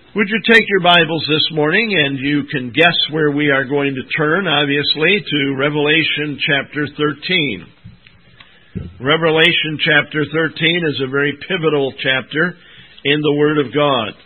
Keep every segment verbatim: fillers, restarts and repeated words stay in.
Would you take your Bibles this morning, and you can guess where we are going to turn, obviously, to Revelation chapter thirteen. Revelation chapter thirteen is a very pivotal chapter in the Word of God.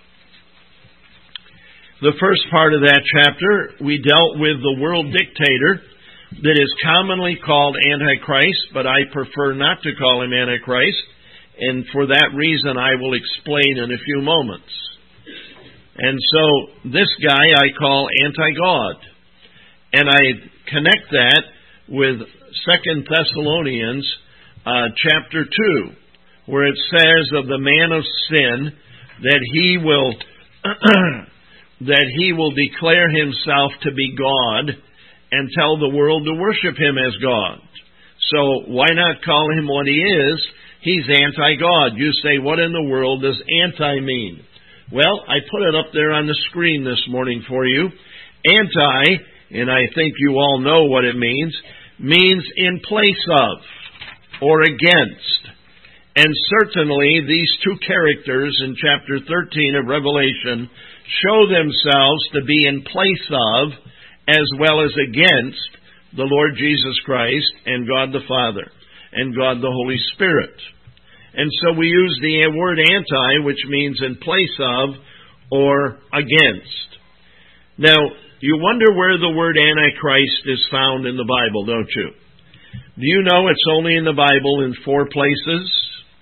The first part of that chapter, we dealt with the world dictator that is commonly called Antichrist, but I prefer not to call him Antichrist, and for that reason I will explain in a few moments. And so this guy I call anti-God. And I connect that with Second Thessalonians uh, chapter two, where it says of the man of sin that he will that he will declare himself to be God and tell the world to worship him as God. So why not call him what he is? He's anti-God. You say, what in the world does anti mean? Well, I put it up there on the screen this morning for you. Anti, and I think you all know what it means, means in place of or against. And certainly these two characters in chapter thirteen of Revelation show themselves to be in place of as well as against the Lord Jesus Christ and God the Father and God the Holy Spirit. And so we use the word anti, which means in place of or against. Now, you wonder where the word Antichrist is found in the Bible, don't you? Do you know it's only in the Bible in four places?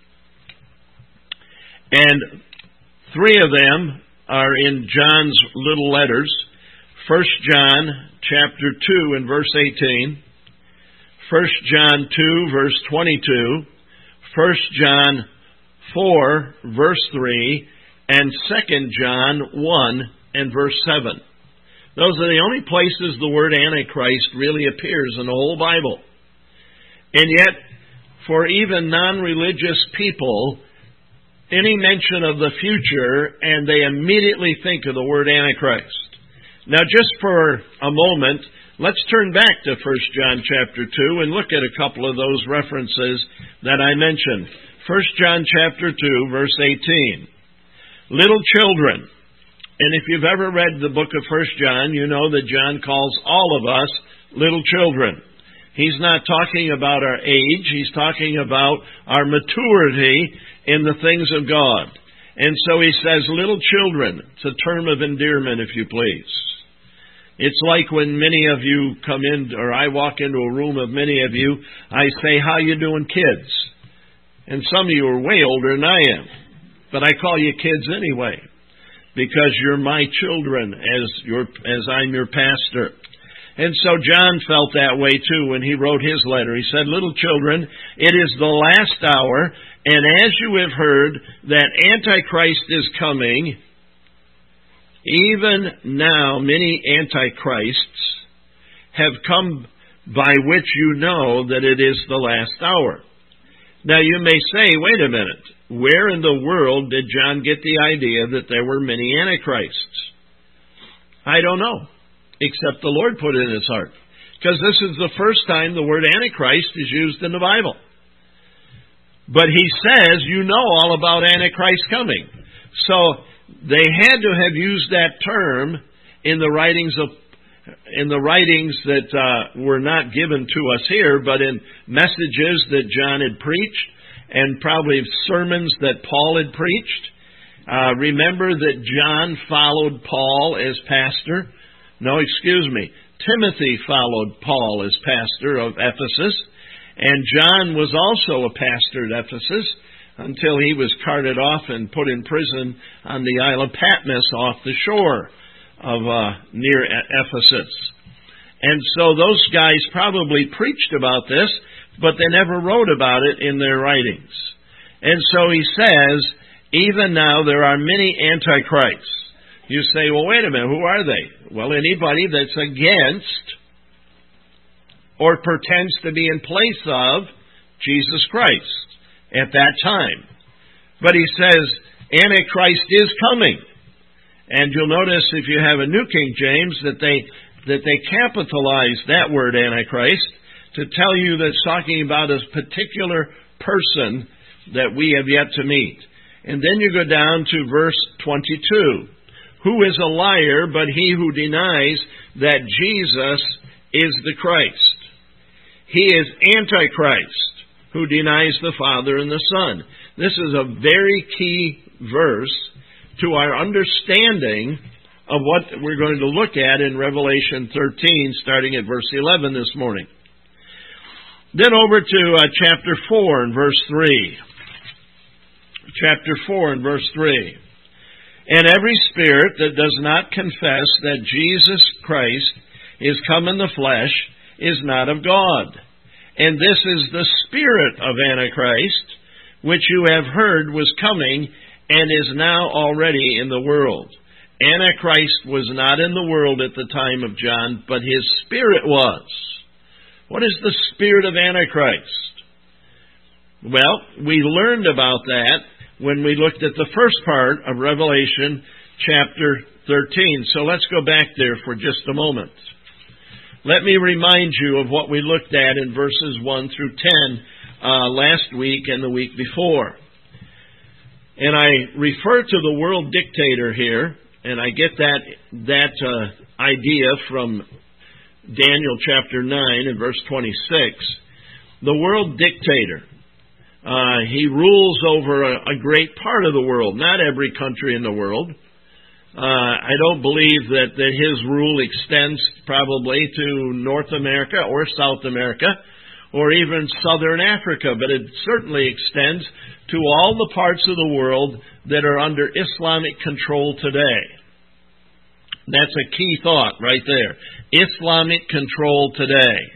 And three of them are in John's little letters. First John chapter two and verse eighteen. First John two, verse twenty-two. First John four, verse three, and Second John one and verse seven. Those are the only places the word Antichrist really appears in the whole Bible. And yet, for even non-religious people, any mention of the future, and they immediately think of the word Antichrist. Now, just for a moment, let's turn back to First John chapter two and look at a couple of those references that I mentioned. First John chapter two, verse eighteen. Little children. And if you've ever read the book of First John, you know that John calls all of us little children. He's not talking about our age. He's talking about our maturity in the things of God. And so he says, little children. It's a term of endearment, if you please. It's like when many of you come in, or I walk into a room of many of you, I say, how you doing, kids? And some of you are way older than I am. But I call you kids anyway, because you're my children as your, as I'm your pastor. And so John felt that way too when he wrote his letter. He said, little children, it is the last hour, and as you have heard that Antichrist is coming, even now many antichrists have come by which you know that it is the last hour. Now you may say, wait a minute, where in the world did John get the idea that there were many antichrists? I don't know, except the Lord put it in his heart. Because this is the first time the word Antichrist is used in the Bible. But he says, you know all about Antichrist coming. So they had to have used that term in the writings of in the writings that uh, were not given to us here, but in messages that John had preached and probably sermons that Paul had preached. Uh, remember that John followed Paul as pastor. No, excuse me. Timothy followed Paul as pastor of Ephesus, and John was also a pastor at Ephesus until he was carted off and put in prison on the Isle of Patmos off the shore of uh, near Ephesus. And so those guys probably preached about this, but they never wrote about it in their writings. And so he says, even now there are many antichrists. You say, well, wait a minute, who are they? Well, anybody that's against or pretends to be in place of Jesus Christ at that time. But he says, Antichrist is coming. And you'll notice if you have a New King James that they that they capitalize that word Antichrist to tell you that it's talking about a particular person that we have yet to meet. And then you go down to verse twenty-two. Who is a liar but he who denies that Jesus is the Christ? He is Antichrist, who denies the Father and the Son. This is a very key verse to our understanding of what we're going to look at in Revelation thirteen, starting at verse eleven this morning. Then over to uh, chapter four and verse three. Chapter four and verse three. And every spirit that does not confess that Jesus Christ is come in the flesh is not of God. And this is the spirit of Antichrist, which you have heard was coming and is now already in the world. Antichrist was not in the world at the time of John, but his spirit was. What is the spirit of Antichrist? Well, we learned about that when we looked at the first part of Revelation chapter thirteen. So let's go back there for just a moment. Let me remind you of what we looked at in verses one through ten uh, last week and the week before. And I refer to the world dictator here, and I get that that uh, idea from Daniel chapter nine and verse twenty-six. The world dictator. Uh, he rules over a, a great part of the world, not every country in the world. Uh, I don't believe that, that his rule extends probably to North America or South America or even Southern Africa, but it certainly extends to all the parts of the world that are under Islamic control today. That's a key thought right there. Islamic control today.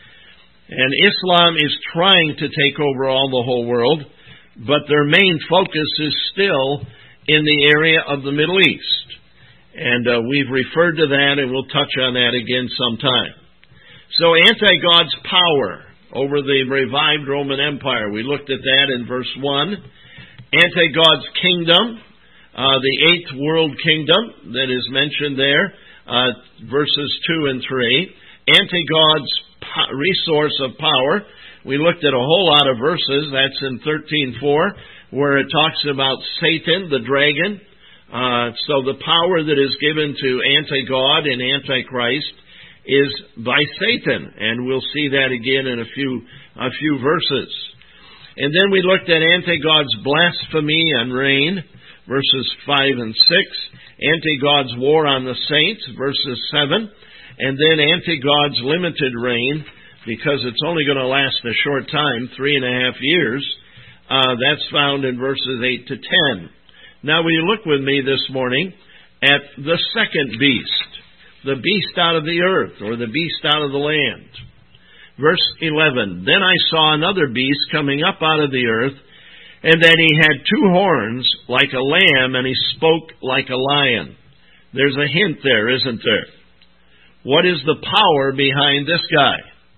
And Islam is trying to take over all the whole world, but their main focus is still in the area of the Middle East. And uh, we've referred to that, and we'll touch on that again sometime. So anti-God's power over the revived Roman Empire. We looked at that in verse one. Anti-God's kingdom, uh, the eighth world kingdom that is mentioned there, uh, verses two and three. Anti-God's resource of power. We looked at a whole lot of verses. That's in thirteen four, where it talks about Satan, the dragon. Uh, so the power that is given to anti-God and antichrist is by Satan, and we'll see that again in a few a few verses. And then we looked at anti-God's blasphemy and reign, verses five and six. Anti-God's war on the saints, verses seven. And then anti-God's limited reign, because it's only going to last a short time, three and a half years. Uh, that's found in verses eight to ten. Now, will you look with me this morning at the second beast, the beast out of the earth, or the beast out of the land. Verse eleven, Then I saw another beast coming up out of the earth, and that he had two horns like a lamb, and he spoke like a lion. There's a hint there, isn't there? What is the power behind this guy?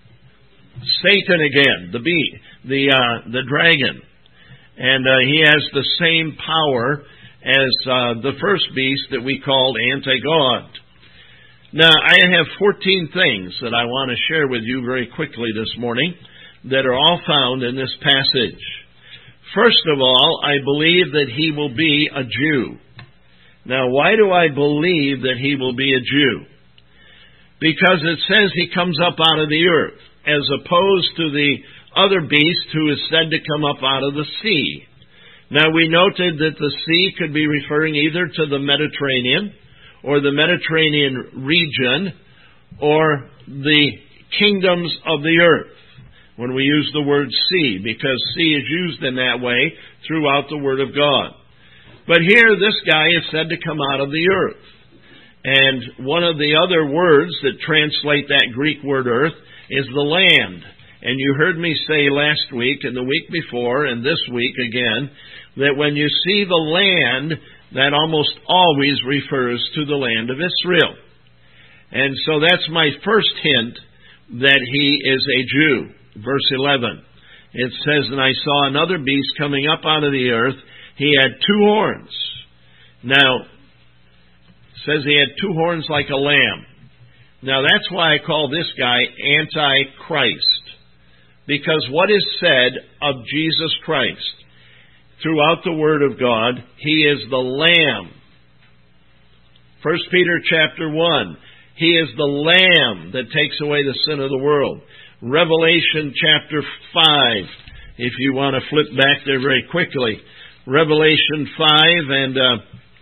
Satan again, the bee, the uh, the dragon, and uh, he has the same power as uh, the first beast that we called anti-God. Now, I have fourteen things that I want to share with you very quickly this morning that are all found in this passage. First of all, I believe that he will be a Jew. Now, why do I believe that he will be a Jew? Because it says he comes up out of the earth, as opposed to the other beast who is said to come up out of the sea. Now, we noted that the sea could be referring either to the Mediterranean, or the Mediterranean region, or the kingdoms of the earth, when we use the word sea, because sea is used in that way throughout the Word of God. But here, this guy is said to come out of the earth. And one of the other words that translate that Greek word earth is the land. And you heard me say last week and the week before and this week again that when you see the land, that almost always refers to the land of Israel. And so that's my first hint that he is a Jew. Verse eleven. It says, And I saw another beast coming up out of the earth. He had two horns. Now, says he had two horns like a lamb. Now that's why I call this guy Antichrist. Because what is said of Jesus Christ throughout the Word of God, he is the Lamb. First Peter chapter one, He is the Lamb that takes away the sin of the world. Revelation chapter five, if you want to flip back there very quickly. Revelation five, and uh,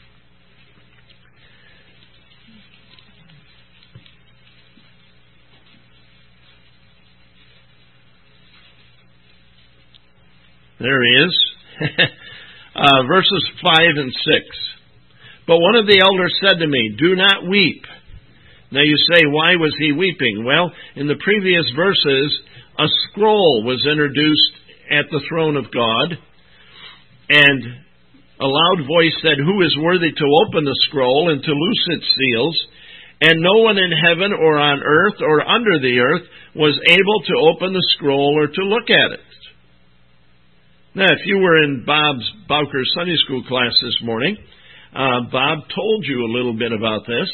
there he is. uh, verses five and six. But one of the elders said to me, "Do not weep." Now you say, why was he weeping? Well, in the previous verses, a scroll was introduced at the throne of God, and a loud voice said, "Who is worthy to open the scroll and to loose its seals?" And no one in heaven or on earth or under the earth was able to open the scroll or to look at it. Now, if you were in Bob's Bowker Sunday School class this morning, uh, Bob told you a little bit about this.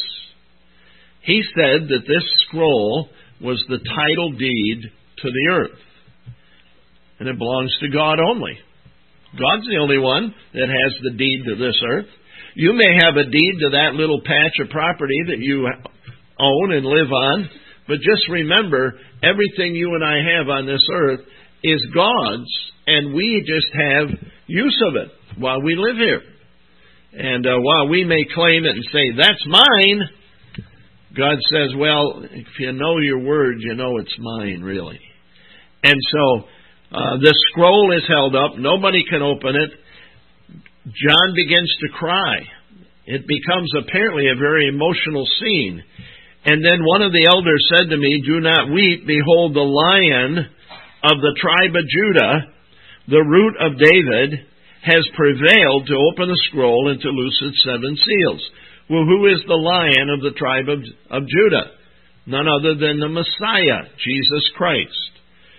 He said that this scroll was the title deed to the earth. And it belongs to God only. God's the only one that has the deed to this earth. You may have a deed to that little patch of property that you own and live on, but just remember, everything you and I have on this earth is God's, and we just have use of it while we live here. And uh, while we may claim it and say, "That's mine," God says, well, if you know your word, you know it's mine, really. And so, uh, the scroll is held up. Nobody can open it. John begins to cry. It becomes apparently a very emotional scene. And then one of the elders said to me, "Do not weep. Behold, the Lion of the tribe of Judah, the Root of David, has prevailed to open the scroll and to loose its seven seals." Well, who is the Lion of the tribe of, of Judah? None other than the Messiah, Jesus Christ.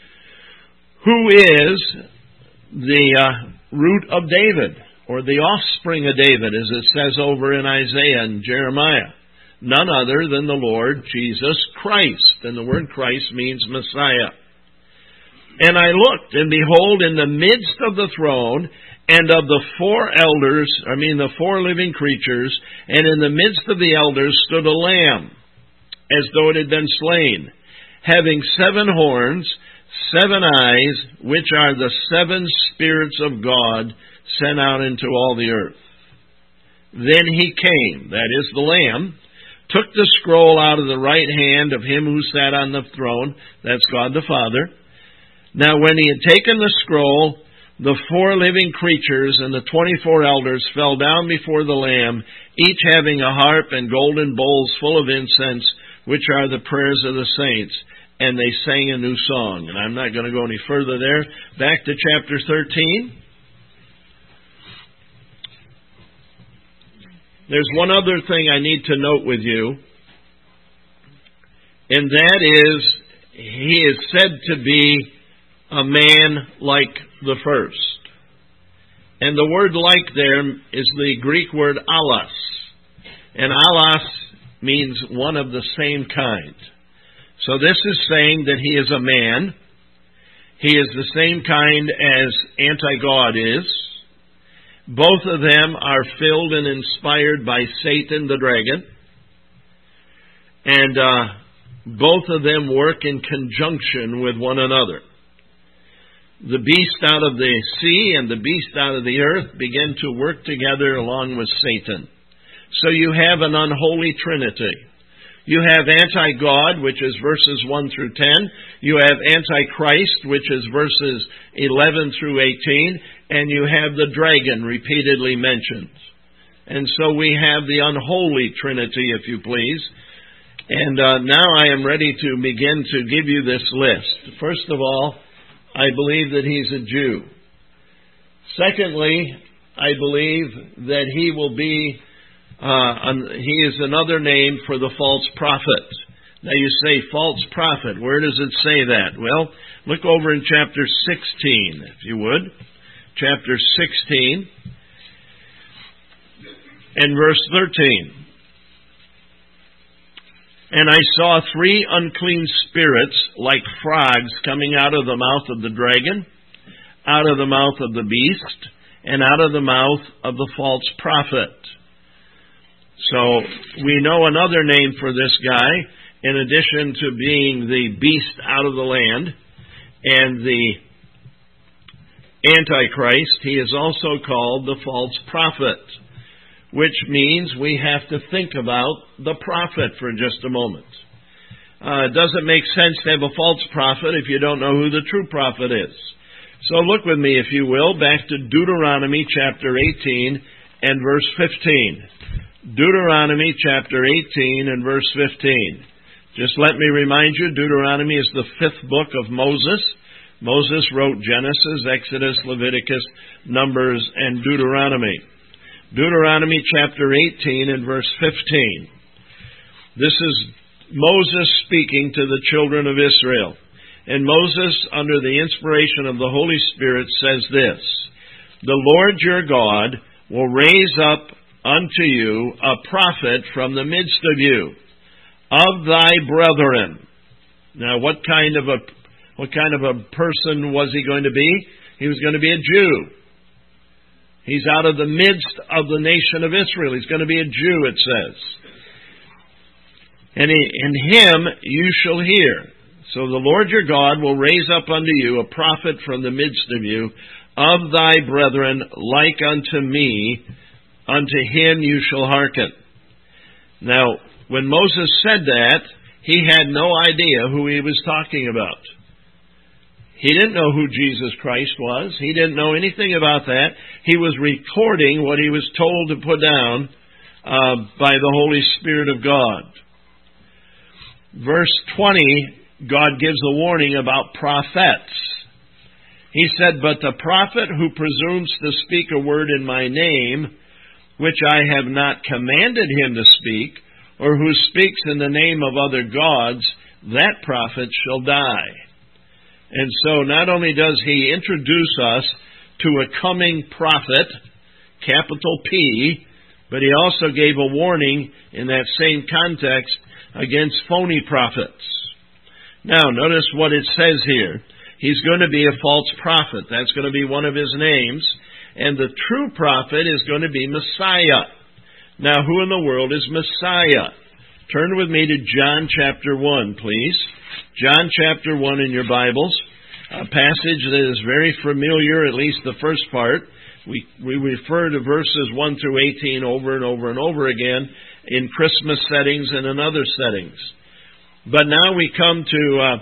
Who is the uh, root of David, or the offspring of David, as it says over in Isaiah and Jeremiah? None other than the Lord Jesus Christ. And the word Christ means Messiah. And I looked, and behold, in the midst of the throne, and of the four elders, I mean the four living creatures, and in the midst of the elders stood a lamb, as though it had been slain, having seven horns, seven eyes, which are the seven spirits of God sent out into all the earth. Then he came, that is the Lamb, took the scroll out of the right hand of him who sat on the throne, that's God the Father. Now when he had taken the scroll, the four living creatures and the twenty-four elders fell down before the Lamb, each having a harp and golden bowls full of incense, which are the prayers of the saints. And they sang a new song. And I'm not going to go any further there. Back to chapter thirteen. There's one other thing I need to note with you, and that is, he is said to be a man like the first. And the word "like" there is the Greek word allos. And allos means one of the same kind. So this is saying that he is a man. He is the same kind as anti-God is. Both of them are filled and inspired by Satan the dragon. And uh, both of them work in conjunction with one another. The beast out of the sea and the beast out of the earth begin to work together along with Satan. So you have an unholy trinity. You have anti-God, which is verses one through ten. You have anti-Christ, which is verses eleven through eighteen. And you have the dragon repeatedly mentioned. And so we have the unholy trinity, if you please. And uh, now I am ready to begin to give you this list. First of all, I believe that he's a Jew. Secondly, I believe that he will be, uh, an, he is another name for the false prophet. Now you say, false prophet, where does it say that? Well, look over in chapter sixteen, if you would. Chapter sixteen and verse thirteen. And I saw three unclean spirits like frogs coming out of the mouth of the dragon, out of the mouth of the beast, and out of the mouth of the false prophet. So we know another name for this guy, in addition to being the beast out of the land and the Antichrist. He is also called the false prophet, which means we have to think about the prophet for just a moment. Uh, it doesn't make sense to have a false prophet if you don't know who the true prophet is. So look with me, if you will, back to Deuteronomy chapter eighteen and verse fifteen. Deuteronomy chapter eighteen and verse fifteen. Just let me remind you, Deuteronomy is the fifth book of Moses. Moses wrote Genesis, Exodus, Leviticus, Numbers, and Deuteronomy. Deuteronomy chapter eighteen and verse fifteen. This is Moses speaking to the children of Israel. And Moses, under the inspiration of the Holy Spirit, says this: "The Lord your God will raise up unto you a prophet from the midst of you, of thy brethren." Now, what kind of a what kind of a person was he going to be? He was going to be a Jew. He's out of the midst of the nation of Israel. He's going to be a Jew, it says. And in him you shall hear. So the Lord your God will raise up unto you a prophet from the midst of you, of thy brethren, like unto me. Unto him you shall hearken. Now, when Moses said that, he had no idea who he was talking about. He didn't know who Jesus Christ was. He didn't know anything about that. He was recording what he was told to put down uh, by the Holy Spirit of God. Verse twenty, God gives a warning about prophets. He said, "But the prophet who presumes to speak a word in my name, which I have not commanded him to speak, or who speaks in the name of other gods, that prophet shall die." And so not only does he introduce us to a coming prophet, capital P, but he also gave a warning in that same context against phony prophets. Now, notice what it says here. He's going to be a false prophet. That's going to be one of his names. And the true prophet is going to be Messiah. Now, who in the world is Messiah? Turn with me to John chapter one, please. John chapter one in your Bibles. A passage that is very familiar, at least the first part. We, we refer to verses one through eighteen over and over and over again in Christmas settings and in other settings. But now we come to uh,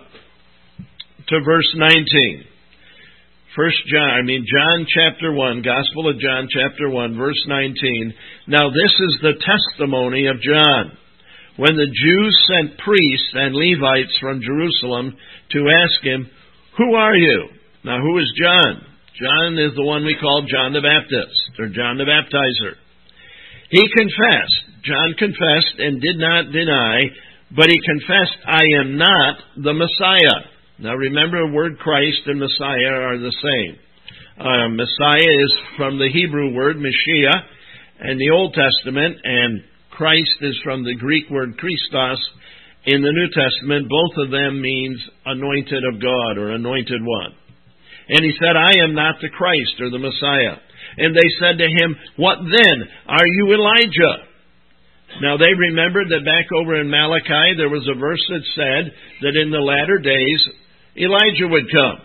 to verse nineteen. First John, I mean John chapter one, Gospel of John chapter one, verse nineteen. Now this is the testimony of John. When the Jews sent priests and Levites from Jerusalem to ask him, "Who are you?" Now who is John? John is the one we call John the Baptist, or John the Baptizer. He confessed. John confessed and did not deny, but he confessed, "I am not the Messiah." Now remember, the word Christ and Messiah are the same. Uh, Messiah is from the Hebrew word Mashiach in the Old Testament, and Christ is from the Greek word Christos in the New Testament. Both of them means anointed of God or anointed one. And he said, "I am not the Christ or the Messiah." And they said to him, "What then? Are you Elijah?" Now they remembered that back over in Malachi there was a verse that said that in the latter days Elijah would come.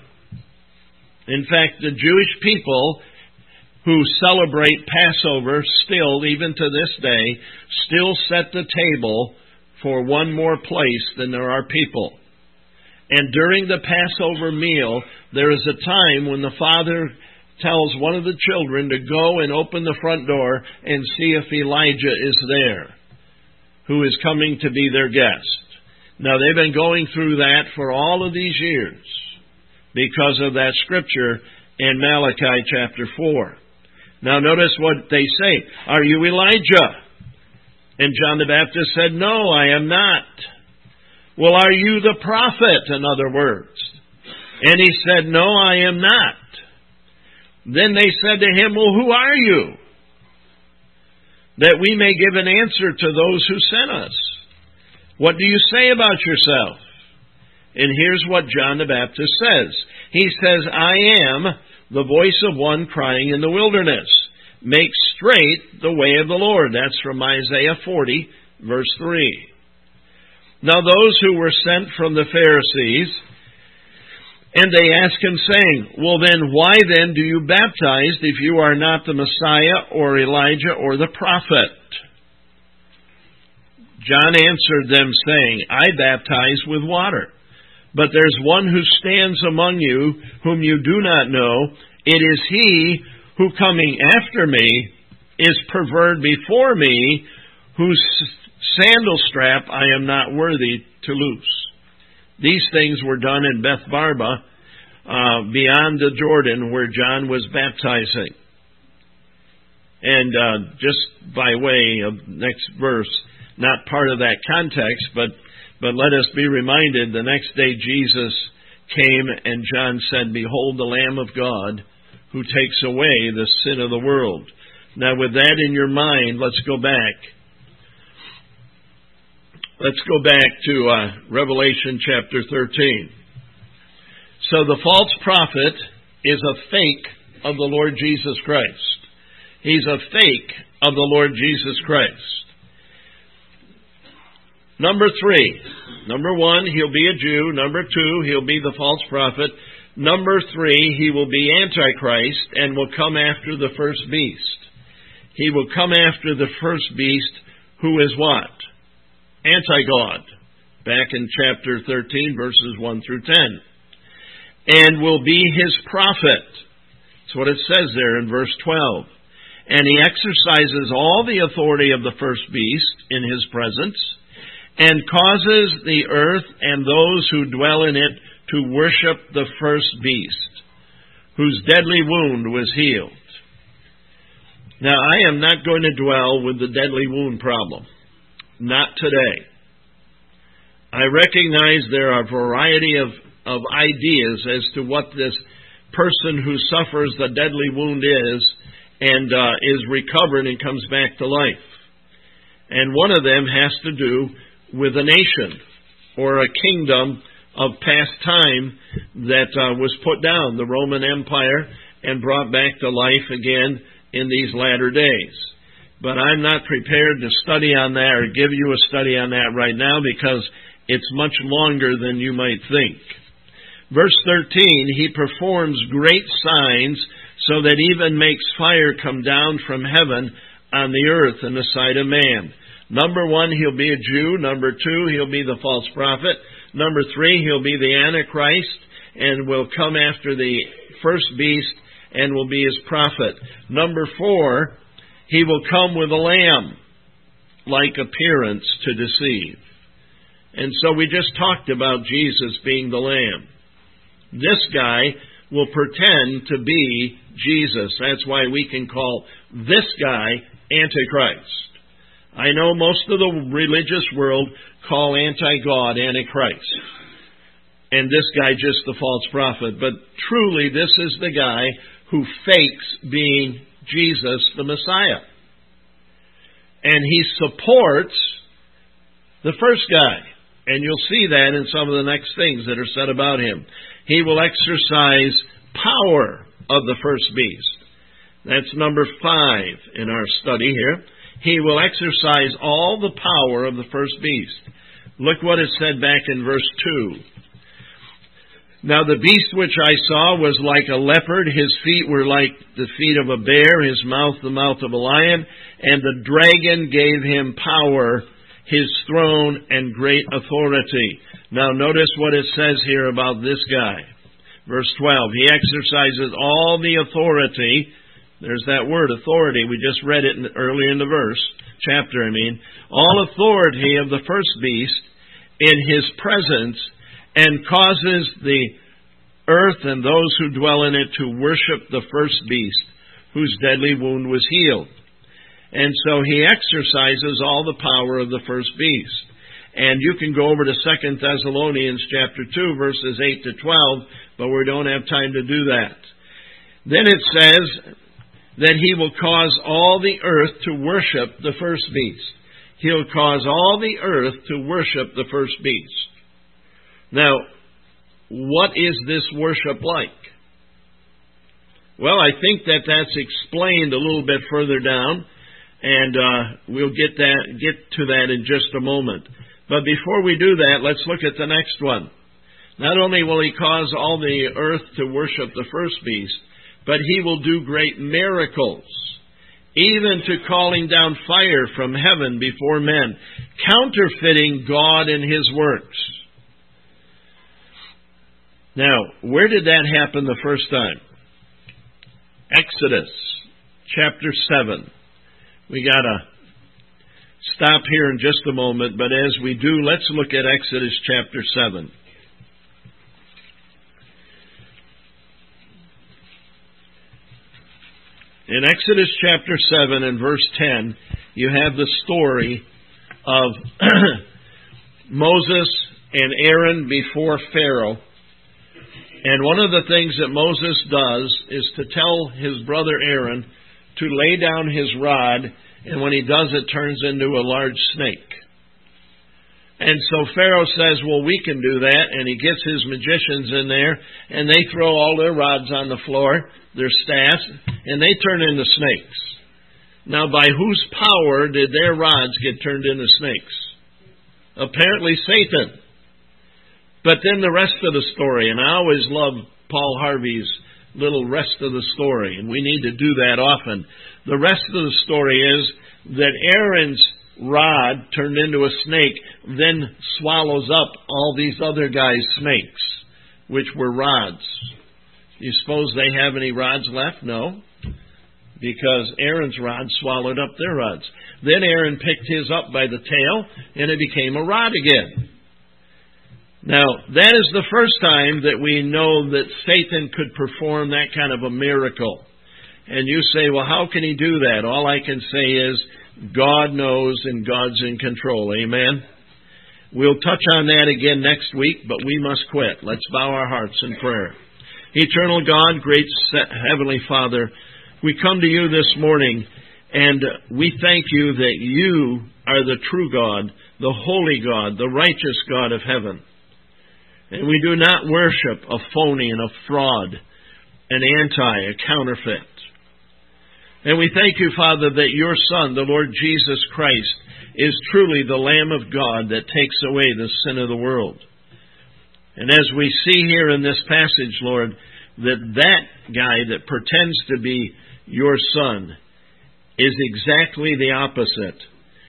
In fact, the Jewish people who celebrate Passover still, even to this day, still set the table for one more place than there are people. And during the Passover meal, there is a time when the father tells one of the children to go and open the front door and see if Elijah is there, who is coming to be their guest. Now, they've been going through that for all of these years because of that scripture in Malachi chapter four. Now, notice what they say. "Are you Elijah?" And John the Baptist said, "No, I am not." "Well, are you the prophet?" in other words. And he said, "No, I am not." Then they said to him, "Well, who are you? That we may give an answer to those who sent us. What do you say about yourself?" And here's what John the Baptist says. He says, "I am the voice of one crying in the wilderness, make straight the way of the Lord. That's from Isaiah forty, verse three. Now those who were sent from the Pharisees, and they asked him, saying, Well then, why then do you baptize if you are not the Messiah, or Elijah, or the prophet? John answered them, saying, I baptize with water, but there's one who stands among you, whom you do not know. It is he who, coming after me, is preferred before me, whose sandal strap I am not worthy to loose. These things were done in Beth-barba, uh, beyond the Jordan, where John was baptizing. And uh, just by way of next verse, not part of that context, but but let us be reminded, the next day Jesus came and John said, Behold the Lamb of God who takes away the sin of the world. Now with that in your mind, let's go back. Let's go back to uh, Revelation chapter thirteen. So the false prophet is a fake of the Lord Jesus Christ. He's a fake of the Lord Jesus Christ. Number three. Number one, he'll be a Jew. Number two, he'll be the false prophet. Number three, he will be Antichrist and will come after the first beast. He will come after the first beast, who is what? Anti-God. Back in chapter thirteen, verses one through ten. And will be his prophet. That's what it says there in verse twelve. And he exercises all the authority of the first beast in his presence, and causes the earth and those who dwell in it to worship the first beast, whose deadly wound was healed. Now, I am not going to dwell with the deadly wound problem. Not today. I recognize there are a variety of, of ideas as to what this person who suffers the deadly wound is, and uh, is recovered and comes back to life. And one of them has to do with a nation or a kingdom of past time that uh, was put down, the Roman Empire, and brought back to life again in these latter days. But I'm not prepared to study on that or give you a study on that right now, because it's much longer than you might think. Verse thirteen, he performs great signs, so that even makes fire come down from heaven on the earth in the sight of man. Number one, he'll be a Jew. Number two, he'll be the false prophet. Number three, he'll be the Antichrist and will come after the first beast and will be his prophet. Number four, he will come with a lamb-like appearance to deceive. And so we just talked about Jesus being the lamb. This guy will pretend to be Jesus. That's why we can call this guy Antichrist. I know most of the religious world call anti-God Antichrist, and this guy just the false prophet. But truly, this is the guy who fakes being Jesus, the Messiah. And he supports the first guy. And you'll see that in some of the next things that are said about him. He will exercise power of the first beast. That's number five in our study here. He will exercise all the power of the first beast. Look what it said back in verse two. Now the beast which I saw was like a leopard. His feet were like the feet of a bear. His mouth the mouth of a lion. And the dragon gave him power, his throne, and great authority. Now notice what it says here about this guy. Verse twelve. He exercises all the authority. There's that word, authority. We just read it in, earlier in the verse, chapter, I mean. All authority of the first beast in his presence, and causes the earth and those who dwell in it to worship the first beast, whose deadly wound was healed. And so he exercises all the power of the first beast. And you can go over to Second Thessalonians chapter two, verses eight to twelve, but we don't have time to do that. Then it says that he will cause all the earth to worship the first beast. He'll cause all the earth to worship the first beast. Now, what is this worship like? Well, I think that that's explained a little bit further down, and uh, we'll get that get to that in just a moment. But before we do that, let's look at the next one. Not only will he cause all the earth to worship the first beast, but he will do great miracles, even to calling down fire from heaven before men, counterfeiting God and his works. Now, where did that happen the first time? Exodus chapter seven. We got to stop here in just a moment, but as we do, let's look at Exodus chapter seven. In Exodus chapter seven and verse ten, you have the story of Moses and Aaron before Pharaoh. And one of the things that Moses does is to tell his brother Aaron to lay down his rod, and when he does, it turns into a large snake. And so Pharaoh says, well, we can do that, and he gets his magicians in there, and they throw all their rods on the floor, their staffs, and they turn into snakes. Now, by whose power did their rods get turned into snakes? Apparently Satan. But then the rest of the story, and I always love Paul Harvey's little rest of the story, and we need to do that often. The rest of the story is that Aaron's rod turned into a snake, then swallows up all these other guys' snakes, which were rods. You suppose they have any rods left? No. Because Aaron's rod swallowed up their rods. Then Aaron picked his up by the tail, and it became a rod again. Now, that is the first time that we know that Satan could perform that kind of a miracle. And you say, well, how can he do that? All I can say is, God knows and God's in control. Amen? We'll touch on that again next week, but we must quit. Let's bow our hearts in prayer. Eternal God, great Heavenly Father, we come to you this morning, and we thank you that you are the true God, the holy God, the righteous God of heaven. And we do not worship a phony and a fraud, an anti, a counterfeit. And we thank you, Father, that your Son, the Lord Jesus Christ, is truly the Lamb of God that takes away the sin of the world. And as we see here in this passage, Lord, that that guy that pretends to be your Son is exactly the opposite.